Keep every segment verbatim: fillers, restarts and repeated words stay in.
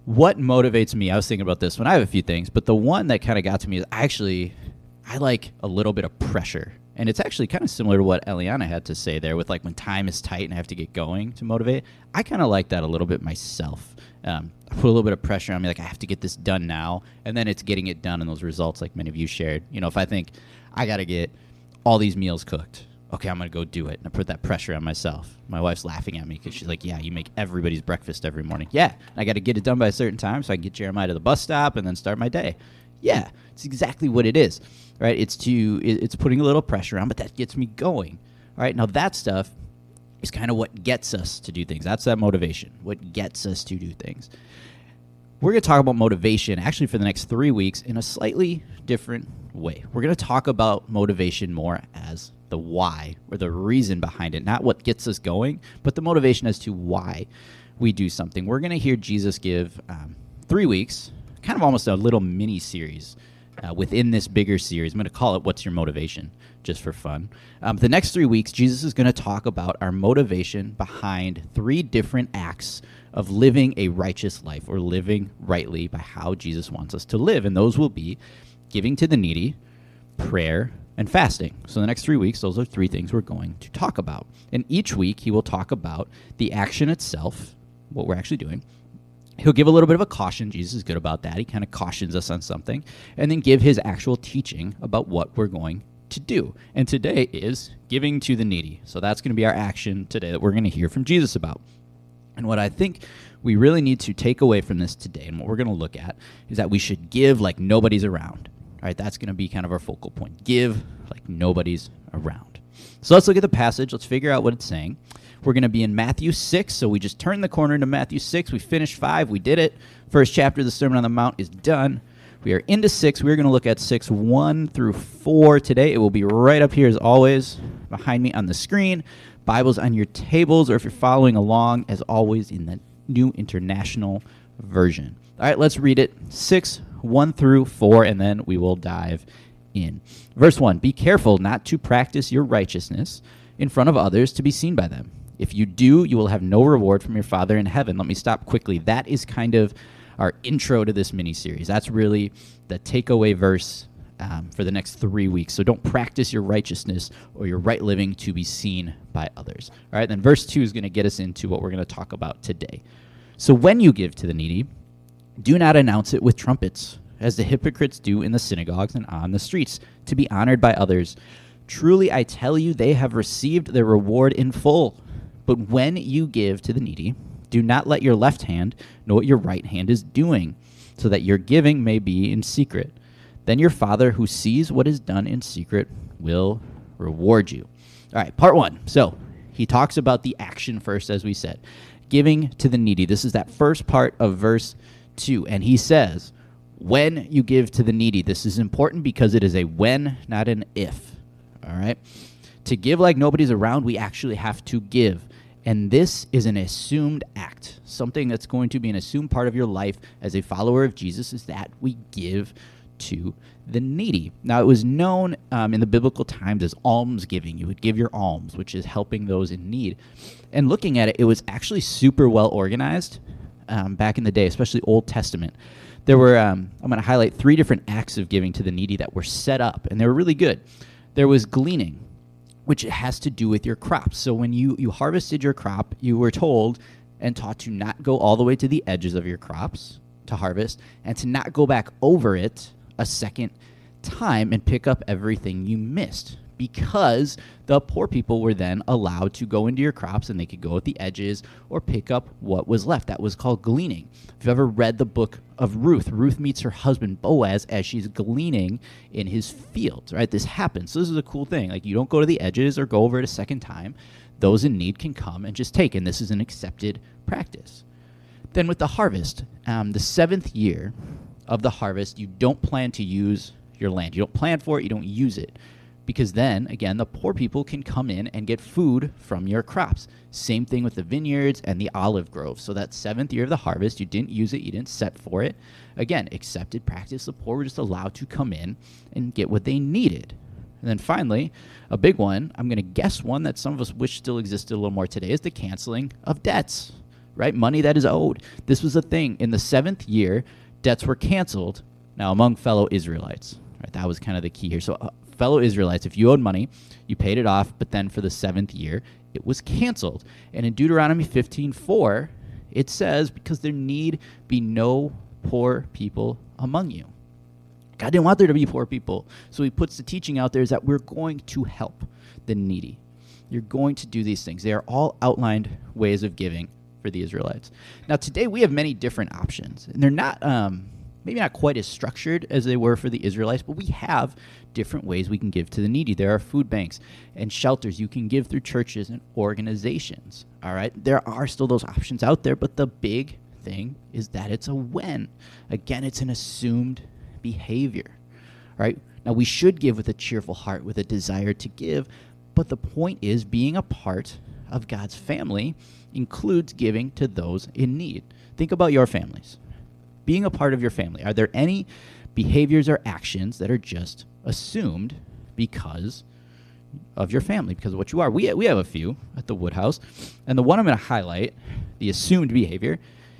what motivates me, I was thinking about this when I have a few things, but the one that kind of got to me is actually, I like a little bit of pressure. And it's actually kind of similar to what Eliana had to say there with like when time is tight and I have to get going to motivate. I kind of like that a little bit myself. Um, I put a little bit of pressure on me, like I have to get this done now. And then it's getting it done and those results like many of you shared. You know, if I think I got to get all these meals cooked, okay, I'm going to go do it. And I put that pressure on myself. My wife's laughing at me because she's like, yeah, you make everybody's breakfast every morning. Yeah, I got to get it done by a certain time so I can get Jeremiah to the bus stop and then start my day. Yeah, it's exactly what it is, right? It's to it's putting a little pressure on, but that gets me going. All right, now that stuff is kind of what gets us to do things. That's that motivation, what gets us to do things. We're going to talk about motivation actually for the next three weeks in a slightly different way. We're going to talk about motivation more as the why or the reason behind it, not what gets us going, but the motivation as to why we do something. We're going to hear Jesus give um, three weeks, kind of almost a little mini series uh, within this bigger series. I'm going to call it What's Your Motivation, just for fun. Um, the next three weeks, Jesus is going to talk about our motivation behind three different acts of living a righteous life or living rightly by how Jesus wants us to live. And those will be giving to the needy, prayer, and fasting. So the next three weeks, those are three things we're going to talk about. And each week, he will talk about the action itself, what we're actually doing. He'll give a little bit of a caution. Jesus is good about that. He kind of cautions us on something. And then give his actual teaching about what we're going to do. And today is giving to the needy. So that's going to be our action today that we're going to hear from Jesus about. And what I think we really need to take away from this today and what we're going to look at is that we should give like nobody's around. All right, that's going to be kind of our focal point. Give like nobody's around. So let's look at the passage. Let's figure out what it's saying. We're going to be in Matthew six, so we just turned the corner into Matthew six. We finished five. We did it. First chapter of the Sermon on the Mount is done. We are into six. We're going to look at six, one through four today. It will be right up here as always behind me on the screen. Bibles on your tables, or if you're following along, as always, in the New International Version. All right, let's read it. six, one through four, and then we will dive in. Verse one, be careful not to practice your righteousness in front of others to be seen by them. If you do, you will have no reward from your Father in heaven. Let me stop quickly. That is kind of our intro to this mini-series. That's really the takeaway verse um, for the next three weeks. So don't practice your righteousness or your right living to be seen by others. All right, then verse two is going to get us into what we're going to talk about today. So when you give to the needy, do not announce it with trumpets, as the hypocrites do in the synagogues and on the streets, to be honored by others. Truly, I tell you, they have received their reward in full. But when you give to the needy, do not let your left hand know what your right hand is doing, so that your giving may be in secret. Then your Father who sees what is done in secret will reward you. All right, part one. So he talks about the action first, as we said. Giving to the needy. This is that first part of verse two. And he says, when you give to the needy, this is important because it is a when, not an if. All right? To give like nobody's around, we actually have to give. And this is an assumed act. Something that's going to be an assumed part of your life as a follower of Jesus is that we give to the needy. Now, it was known um, in the biblical times as almsgiving. You would give your alms, which is helping those in need. And looking at it, it was actually super well organized um, back in the day, especially Old Testament. There were, um, I'm going to highlight three different acts of giving to the needy that were set up, and they were really good. There was gleaning, which has to do with your crops. So when you, you harvested your crop, you were told and taught to not go all the way to the edges of your crops to harvest and to not go back over it a second time and pick up everything you missed, because the poor people were then allowed to go into your crops and they could go at the edges or pick up what was left. That was called gleaning. If you've ever read the book of Ruth, Ruth meets her husband Boaz as she's gleaning in his fields, right? This happens. So this is a cool thing. Like, you don't go to the edges or go over it a second time. Those in need can come and just take, and this is an accepted practice. Then with the harvest, um, the seventh year of the harvest, you don't plan to use your land. You don't plan for it. You don't use it. Because then, again, the poor people can come in and get food from your crops. Same thing with the vineyards and the olive groves. So that seventh year of the harvest, you didn't use it, you didn't set for it. Again, accepted practice. The poor were just allowed to come in and get what they needed. And then finally, a big one, I'm going to guess one that some of us wish still existed a little more today, is the canceling of debts. right? Money that is owed. This was a thing. In the seventh year, debts were canceled. Now, among fellow Israelites, right? That was kind of the key here. So, uh, fellow Israelites, if you owed money, you paid it off, but then for the seventh year, it was canceled. And in Deuteronomy fifteen four, it says, because there need be no poor people among you. God didn't want there to be poor people. So he puts the teaching out there is that we're going to help the needy. You're going to do these things. They are all outlined ways of giving for the Israelites. Now, today we have many different options. And they're not, um, maybe not quite as structured as they were for the Israelites, but we have different ways we can give to the needy. There are food banks and shelters you can give through churches and organizations. All right? There are still those options out there, but the big thing is that it's a when. Again, it's an assumed behavior, right? Now, we should give with a cheerful heart, with a desire to give, but the point is being a part of God's family includes giving to those in need. Think about your families. Being a part of your family, are there any behaviors or actions that are just assumed because of your family, because of what you are? We, we have a few at the Woodhouse, and the one I'm going to highlight, the assumed behavior,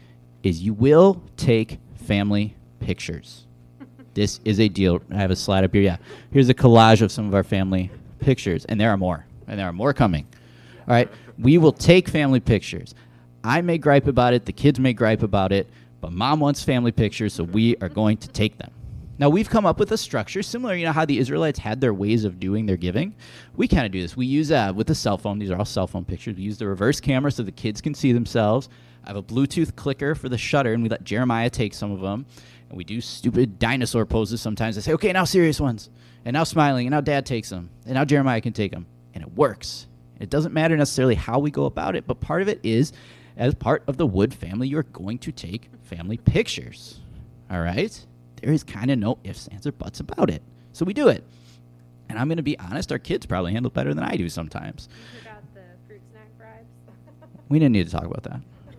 is you will take family pictures. This is a deal. I have a slide up here. Yeah. Here's a collage of some of our family pictures, and there are more, and there are more coming. All right. We will take family pictures. I may gripe about it. The kids may gripe about it, but mom wants family pictures, so we are going to take them. Now, we've come up with a structure similar, you know, how the Israelites had their ways of doing their giving. We kind of do this. We use, uh, with the cell phone, these are all cell phone pictures. We use the reverse camera so the kids can see themselves. I have a Bluetooth clicker for the shutter, and we let Jeremiah take some of them. And we do stupid dinosaur poses sometimes. I say, okay, now serious ones. And now smiling. And now Dad takes them. And now Jeremiah can take them. And it works. It doesn't matter necessarily how we go about it, but part of it is, as part of the Wood family, you're going to take family pictures. All right? There is kind of no ifs, ands, or buts about it. So we do it. And I'm going to be honest, our kids probably handle it better than I do sometimes. You forgot the fruit snack bribes. We didn't need to talk about that.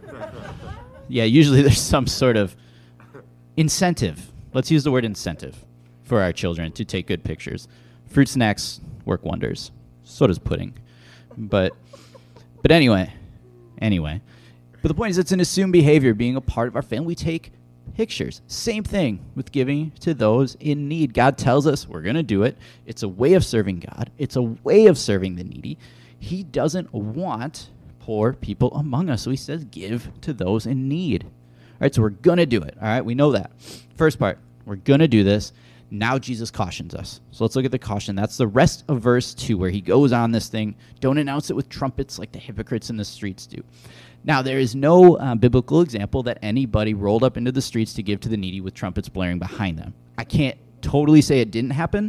Yeah, usually there's some sort of incentive. Let's use the word incentive for our children to take good pictures. Fruit snacks work wonders. So does pudding. But but anyway, anyway. But the point is it's an assumed behavior. Being a part of our family, we take pictures. Same thing with giving to those in need. God tells us we're going to do it. It's a way of serving God. It's a way of serving the needy. He doesn't want poor people among us. So he says give to those in need. All right, so we're going to do it. All right, we know that. First part, we're going to do this. Now Jesus cautions us. So let's look at the caution. That's the rest of verse two where he goes on this thing. Don't announce it with trumpets like the hypocrites in the streets do. Now, there is no uh, biblical example that anybody rolled up into the streets to give to the needy with trumpets blaring behind them. I can't totally say it didn't happen,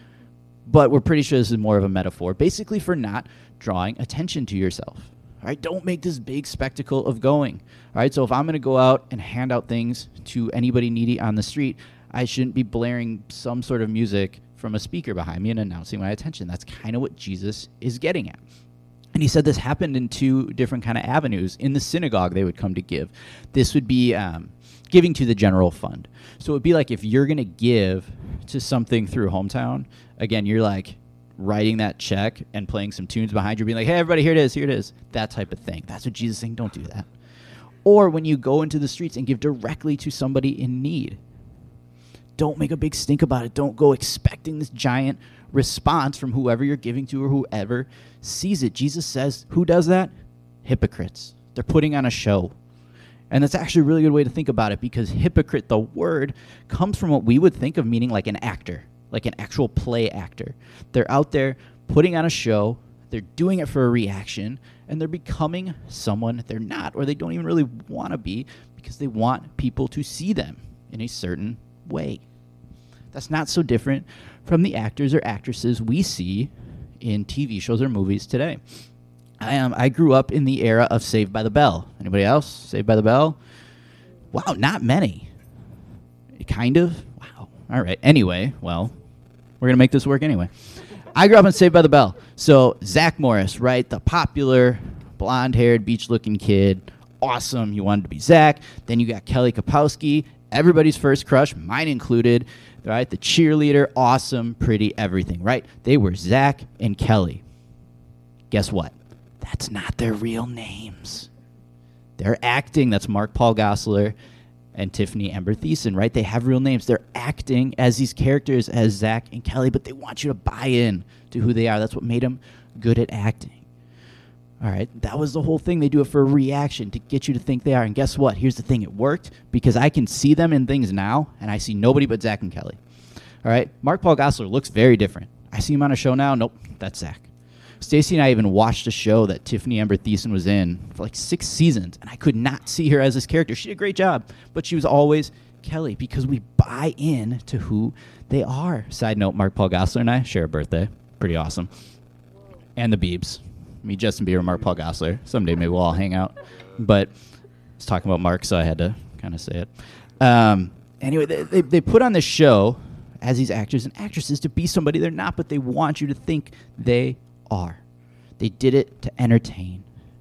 but we're pretty sure this is more of a metaphor, basically for not drawing attention to yourself. All right, don't make this big spectacle of going. All right, so if I'm going to go out and hand out things to anybody needy on the street, I shouldn't be blaring some sort of music from a speaker behind me and announcing my attention. That's kind of what Jesus is getting at. And he said this happened in two different kind of avenues. In the synagogue, they would come to give. This would be um, giving to the general fund. So it would be like if you're going to give to something through Hometown, again, you're like writing that check and playing some tunes behind you, being like, hey, everybody, here it is, here it is. That type of thing. That's what Jesus is saying, don't do that. Or when you go into the streets and give directly to somebody in need. Don't make a big stink about it. Don't go expecting this giant response from whoever you're giving to or whoever sees it. Jesus says, who does that? Hypocrites. They're putting on a show. And that's actually a really good way to think about it because hypocrite, the word, comes from what we would think of meaning like an actor, like an actual play actor. They're out there putting on a show. They're doing it for a reaction, and they're becoming someone they're not, or they don't even really want to be because they want people to see them in a certain way. That's not so different from the actors or actresses we see in T V shows or movies today. I um, I grew up in the era of Saved by the Bell. Anybody else? Saved by the Bell? Wow, not many. Kind of? Wow. All right. Anyway, well, we're going to make this work anyway. I grew up in Saved by the Bell. So Zach Morris, right? The popular blonde-haired, beach-looking kid. Awesome. You wanted to be Zach. Then you got Kelly Kapowski. Everybody's first crush, mine included, right? The cheerleader, awesome, pretty, everything, right? They were Zach and Kelly. Guess what? That's not their real names. They're acting. That's Mark Paul Gosselaar and Tiffany Amber Thiessen, right? They have real names. They're acting as these characters, as Zach and Kelly, but they want you to buy in to who they are. That's what made them good at acting. All right, that was the whole thing. They do it for a reaction to get you to think they are. And guess what? Here's the thing. It worked because I can see them in things now, and I see nobody but Zach and Kelly. All right, Mark Paul Gosselaar looks very different. I see him on a show now. Nope, that's Zach. Stacy and I even watched a show that Tiffany Amber Thiessen was in for like six seasons, and I could not see her as this character. She did a great job, but she was always Kelly because we buy in to who they are. Side note, Mark Paul Gosselaar and I share a birthday. Pretty awesome. And the Biebs. Me, Justin Bieber, Mark Paul Gosselaar. Someday maybe we'll all hang out. But I was talking about Mark, so I had to kind of say it. Um, anyway, they, they, they put on this show as these actors and actresses to be somebody they're not, but they want you to think they are. They did it to entertain.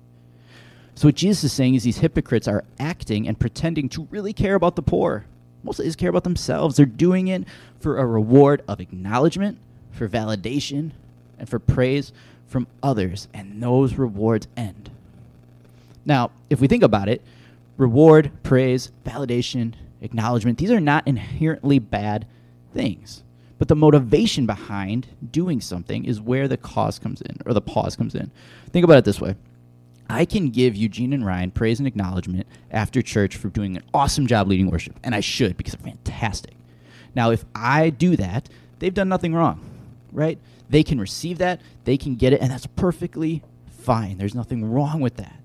So what Jesus is saying is these hypocrites are acting and pretending to really care about the poor. Mostly just care about themselves. They're doing it for a reward of acknowledgement, for validation, and for praise from others, and those rewards end. Now, if we think about it, reward, praise, validation, acknowledgement, these are not inherently bad things. But the motivation behind doing something is where the cause comes in, or the pause comes in. Think about it this way. I can give Eugene and Ryan praise and acknowledgement after church for doing an awesome job leading worship, and I should because they're fantastic. Now, if I do that, they've done nothing wrong, right? They can receive that, they can get it, and that's perfectly fine. There's nothing wrong with that.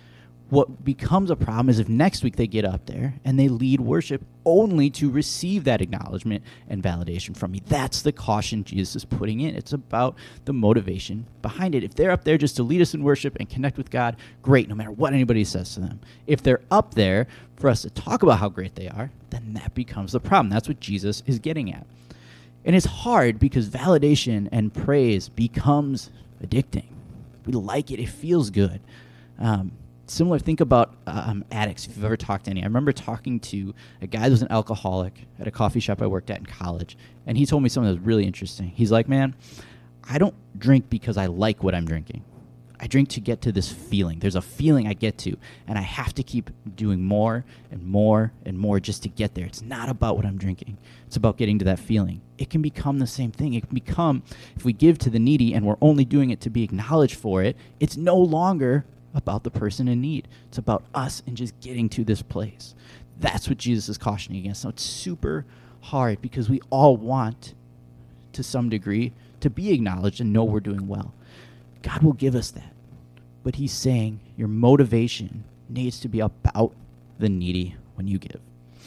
What becomes a problem is if next week they get up there and they lead worship only to receive that acknowledgement and validation from me. That's the caution Jesus is putting in. It's about the motivation behind it. If they're up there just to lead us in worship and connect with God, great, no matter what anybody says to them. If they're up there for us to talk about how great they are, then that becomes the problem. That's what Jesus is getting at. And it's hard because validation and praise becomes addicting. We like it. It feels good. Um, Similar, think about um, addicts, if you've ever talked to any. I remember talking to a guy that was an alcoholic at a coffee shop I worked at in college, and he told me something that was really interesting. He's like, man, I don't drink because I like what I'm drinking. I drink to get to this feeling. There's a feeling I get to, and I have to keep doing more and more and more just to get there. It's not about what I'm drinking. It's about getting to that feeling. It can become the same thing. It can become, if we give to the needy and we're only doing it to be acknowledged for it, it's no longer about the person in need. It's about us and just getting to this place. That's what Jesus is cautioning against. So it's super hard because we all want, to some degree, to be acknowledged and know we're doing well. God will give us that. But he's saying your motivation needs to be about the needy when you give.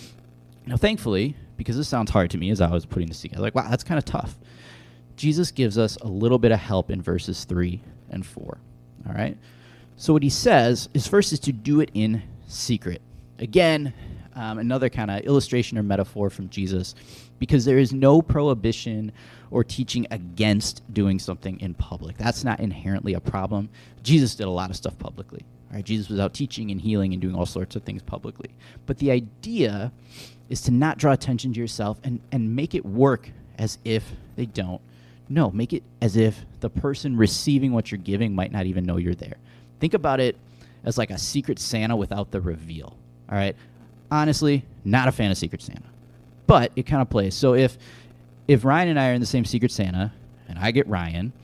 Now, thankfully, because this sounds hard to me as I was putting this together, like, wow, that's kind of tough. Jesus gives us a little bit of help in verses three and four. All right? So what he says is first is to do it in secret. Again, um, another kind of illustration or metaphor from Jesus, because there is no prohibition or teaching against doing something in public. That's not inherently a problem. Jesus did a lot of stuff publicly. All right? Jesus was out teaching and healing and doing all sorts of things publicly. But the idea is to not draw attention to yourself and, and make it work as if they don't know. Make it as if the person receiving what you're giving might not even know you're there. Think about it as like a Secret Santa without the reveal, all right? Honestly, not a fan of Secret Santa, but it kind of plays. So if if Ryan and I are in the same Secret Santa and I get Ryan,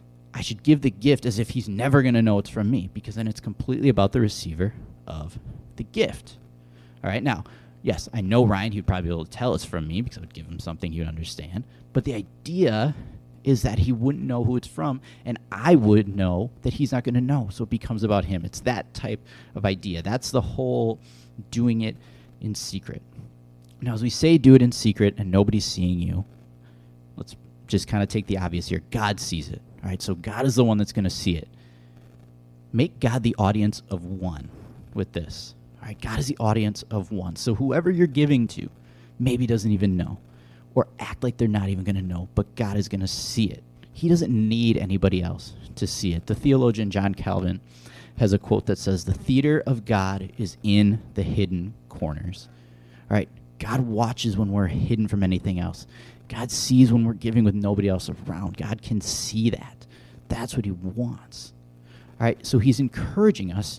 I should give the gift as if he's never going to know it's from me, because then it's completely about the receiver of the gift, all right? Now, yes, I know Ryan. He would probably be able to tell it's from me because I would give him something he would understand, but the idea is that he wouldn't know who it's from, and I would know that he's not going to know, so it becomes about him. It's that type of idea. That's the whole doing it in secret. Now, as we say do it in secret and nobody's seeing you, let's just kind of take the obvious here. God sees it, all right? So God is the one that's going to see it. Make God the audience of one with this, all right? God is the audience of one. So whoever you're giving to maybe doesn't even know, or act like they're not even going to know, but God is going to see it. He doesn't need anybody else to see it. The theologian John Calvin has a quote that says, "The theater of God is in the hidden corners." All right, God watches when we're hidden from anything else. God sees when we're giving with nobody else around. God can see that. That's what he wants. All right, so he's encouraging us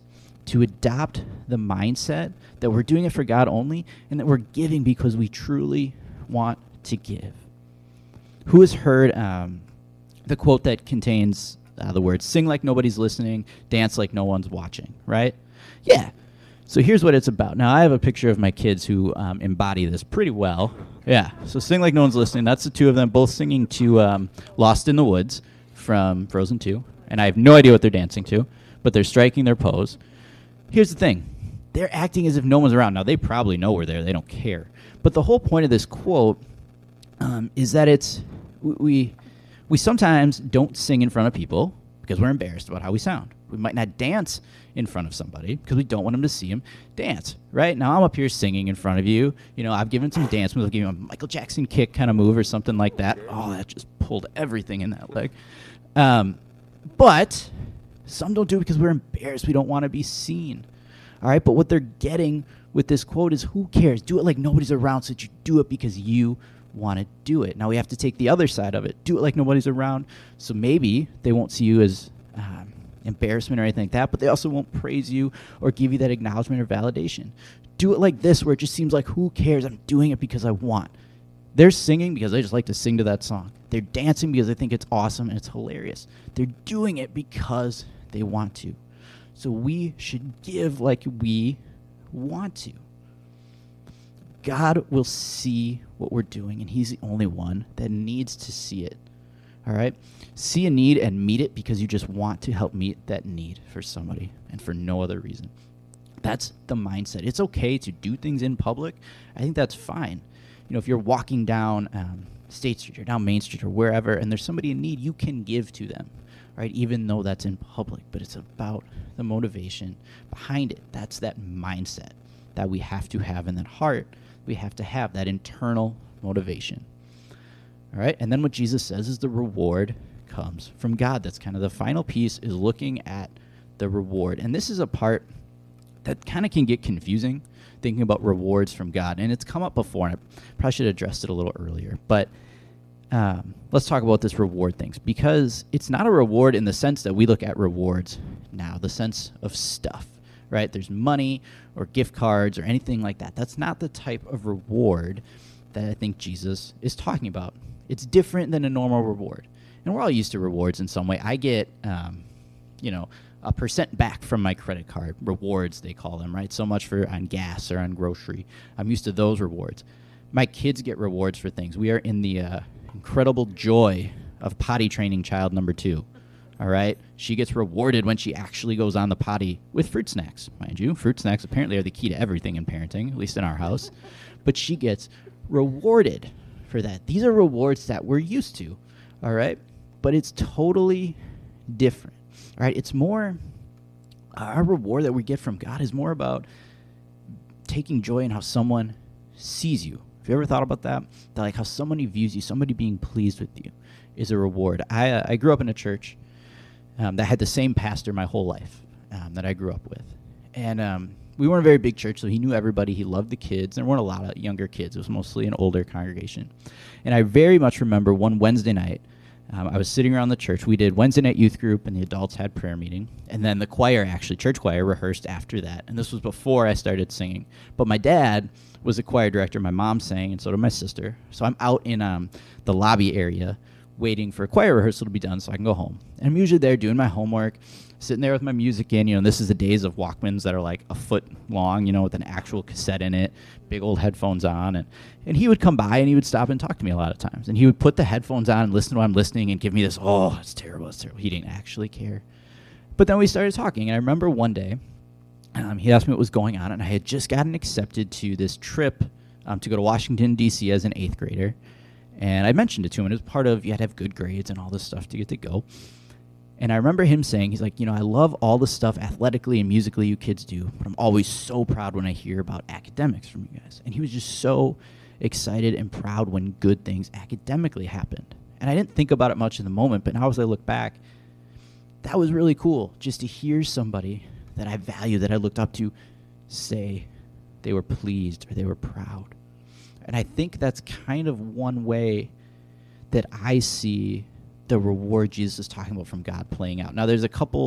to adopt the mindset that we're doing it for God only and that we're giving because we truly want to give. Who has heard um, the quote that contains uh, the words, sing like nobody's listening, dance like no one's watching, right? Yeah. So here's what it's about. Now, I have a picture of my kids who um, embody this pretty well. Yeah. So sing like no one's listening. That's the two of them both singing to um, Lost in the Woods from Frozen two. And I have no idea what they're dancing to, but they're striking their pose. Here's the thing. They're acting as if no one's around. Now, they probably know we're there. They don't care. But the whole point of this quote um, is that it's we we sometimes don't sing in front of people because we're embarrassed about how we sound. We might not dance in front of somebody because we don't want them to see them dance, right? Now, I'm up here singing in front of you. You know, I've given some dance moves. I've given a Michael Jackson kick kind of move or something like that. Oh, that just pulled everything in that leg. Um, but some don't do it because we're embarrassed. We don't want to be seen, all right? But what they're getting with this quote is, who cares? Do it like nobody's around so that you do it because you want to do it. Now, we have to take the other side of it. Do it like nobody's around, so maybe they won't see you as um, embarrassment or anything like that, but they also won't praise you or give you that acknowledgement or validation. Do it like this, where it just seems like, who cares? I'm doing it because I want. They're singing because they just like to sing to that song. They're dancing because they think it's awesome and it's hilarious. They're doing it because they want to. So we should give like we want to. God will see what we're doing, and he's the only one that needs to see it. All right? See a need and meet it because you just want to help meet that need for somebody and for no other reason. That's the mindset. It's okay to do things in public. I think that's fine. You know, if you're walking down um, State Street or down Main Street or wherever, and there's somebody in need, you can give to them, right? Even though that's in public, but it's about the motivation behind it. That's that mindset that we have to have in that heart. We have to have that internal motivation. All right, and then what Jesus says is the reward comes from God. That's kind of the final piece, is looking at the reward. And this is a part that kind of can get confusing, thinking about rewards from God. And it's come up before, and I probably should have addressed it a little earlier. But um, let's talk about this reward things, because it's not a reward in the sense that we look at rewards now, the sense of stuff, right? There's money or gift cards or anything like that. That's not the type of reward that I think Jesus is talking about. It's different than a normal reward. And we're all used to rewards in some way. I get, um, you know, a percent back from my credit card. Rewards, they call them, right? So much for on gas or on grocery. I'm used to those rewards. My kids get rewards for things. We are in the uh, incredible joy of potty training child number two. All right? She gets rewarded when she actually goes on the potty with fruit snacks, mind you. Fruit snacks apparently are the key to everything in parenting, at least in our house. But she gets rewarded for that. These are rewards that we're used to, all right? But it's totally different, all right? It's more, our reward that we get from God is more about taking joy in how someone sees you. Have you ever thought about that? That like how somebody views you, somebody being pleased with you is a reward. I uh, I grew up in a church um, that had the same pastor my whole life um, that I grew up with. And um, we weren't a very big church, so he knew everybody. He loved the kids. There weren't a lot of younger kids. It was mostly an older congregation. And I very much remember one Wednesday night, um, I was sitting around the church. We did Wednesday night youth group, and the adults had prayer meeting. And then the choir, actually, church choir, rehearsed after that. And this was before I started singing. But my dad was a choir director. My mom sang, and so did my sister. So I'm out in um, the lobby area waiting for a choir rehearsal to be done so I can go home. And I'm usually there doing my homework, sitting there with my music in. You know, this is the days of Walkmans that are like a foot long, you know, with an actual cassette in it, big old headphones on. And, and he would come by and he would stop and talk to me a lot of times. And he would put the headphones on and listen to what I'm listening and give me this, oh, it's terrible, it's terrible. He didn't actually care. But then we started talking. And I remember one day, um, he asked me what was going on. And I had just gotten accepted to this trip um, to go to Washington, D C as an eighth grader. And I mentioned it to him. And it was part of, you had to have good grades and all this stuff to get to go. And I remember him saying, he's like, you know, I love all the stuff athletically and musically you kids do, but I'm always so proud when I hear about academics from you guys. And he was just so excited and proud when good things academically happened. And I didn't think about it much in the moment, but now as I look back, that was really cool just to hear somebody that I value, that I looked up to, say they were pleased or they were proud. And I think that's kind of one way that I see the reward Jesus is talking about from God playing out. Now, there's a couple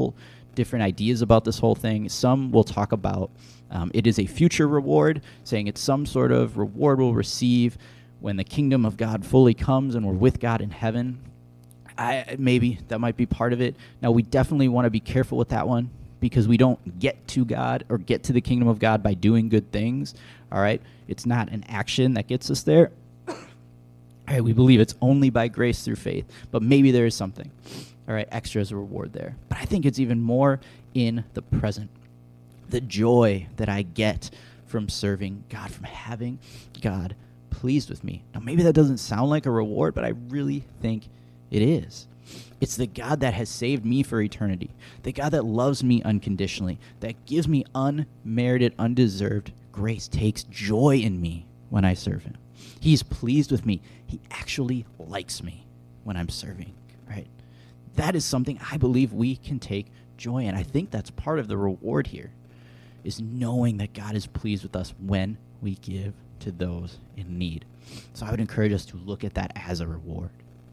different ideas about this whole thing. Some will talk about um, it is a future reward, saying it's some sort of reward we'll receive when the kingdom of God fully comes and we're with God in heaven. I, maybe that might be part of it. Now, we definitely want to be careful with that one because we don't get to God or get to the kingdom of God by doing good things. All right? It's not an action that gets us there. All right, we believe it's only by grace through faith, but maybe there is something, all right, extra as a reward there. But I think it's even more in the present. The joy that I get from serving God, from having God pleased with me. Now, maybe that doesn't sound like a reward, but I really think it is. It's the God that has saved me for eternity, the God that loves me unconditionally, that gives me unmerited, undeserved grace, takes joy in me when I serve him. He's pleased with me. He actually likes me when I'm serving, right? That is something I believe we can take joy in. I think that's part of the reward here, is knowing that God is pleased with us when we give to those in need. So I would encourage us to look at that as a reward.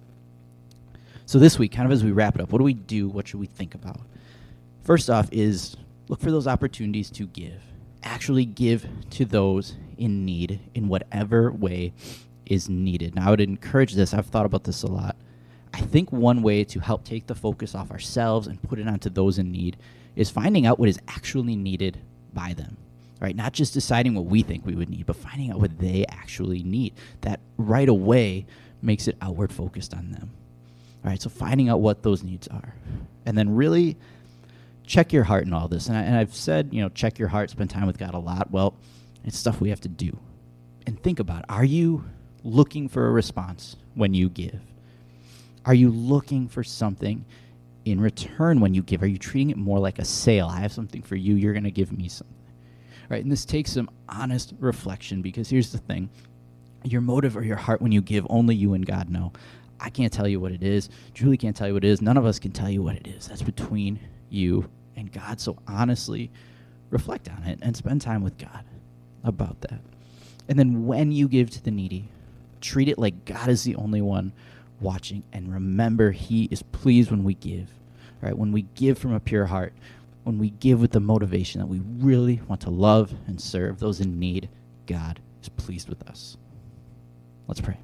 So this week, kind of as we wrap it up, what do we do? What should we think about? First off is look for those opportunities to give. Actually give to those in need in whatever way is needed. Now, I would encourage this. I've thought about this a lot. I think one way to help take the focus off ourselves and put it onto those in need is finding out what is actually needed by them, right? Not just deciding what we think we would need, but finding out what they actually need. That right away makes it outward focused on them. All right, so finding out what those needs are. And then really check your heart in all this. And, I, and I've said, you know, check your heart, spend time with God a lot. Well, it's stuff we have to do. And think about it. Are you looking for a response when you give? Are you looking for something in return when you give? Are you treating it more like a sale? I have something for you. You're going to give me something. Right? And this takes some honest reflection, because here's the thing. Your motive or your heart when you give, only you and God know. I can't tell you what it is. Julie can't tell you what it is. None of us can tell you what it is. That's between you and God. So honestly, reflect on it and spend time with God about that. And then when you give to the needy, treat it like God is the only one watching. And remember, he is pleased when we give. Right? When we give from a pure heart, when we give with the motivation that we really want to love and serve those in need, God is pleased with us. Let's pray.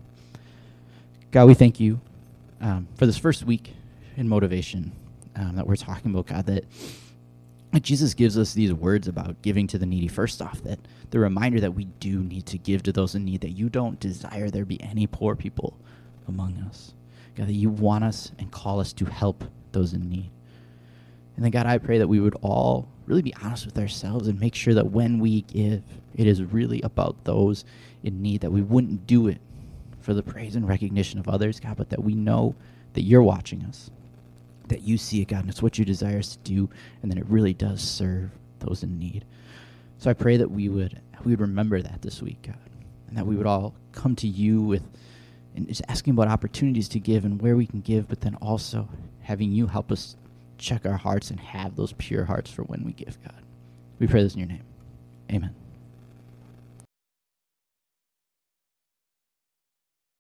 God, we thank you um, for this first week in motivation um, that we're talking about, God, that Jesus gives us these words about giving to the needy. First off, that the reminder that we do need to give to those in need, that you don't desire there be any poor people among us. God, that you want us and call us to help those in need. And then, God, I pray that we would all really be honest with ourselves and make sure that when we give, it is really about those in need, that we wouldn't do it for the praise and recognition of others, God, but that we know that you're watching us, that you see it, God, and it's what you desire us to do, and that it really does serve those in need. So I pray that we would we would remember that this week, God, and that we would all come to you with and just asking about opportunities to give and where we can give, but then also having you help us check our hearts and have those pure hearts for when we give, God. We pray this in your name. Amen.